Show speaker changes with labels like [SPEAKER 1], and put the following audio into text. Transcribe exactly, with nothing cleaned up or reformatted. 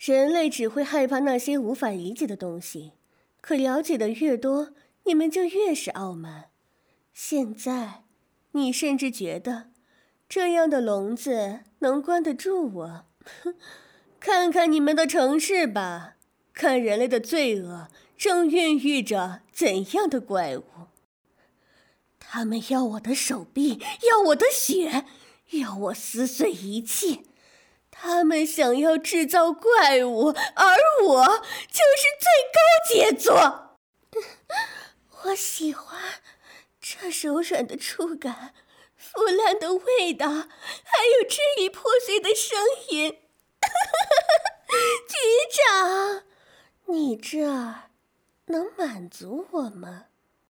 [SPEAKER 1] 人类只会害怕那些无法理解的东西，可了解的越多，你们就越是傲慢。现在，你甚至觉得这样的笼子能关得住我？看看你们的城市吧，看人类的罪恶正孕育着怎样的怪物。他们要我的手臂，要我的血，要我撕碎一切。他们想要制造怪物，而我就是最高杰作。我喜欢这柔软的触感，腐烂的味道，还有支离破碎的声音。局长，你这儿能满足我吗？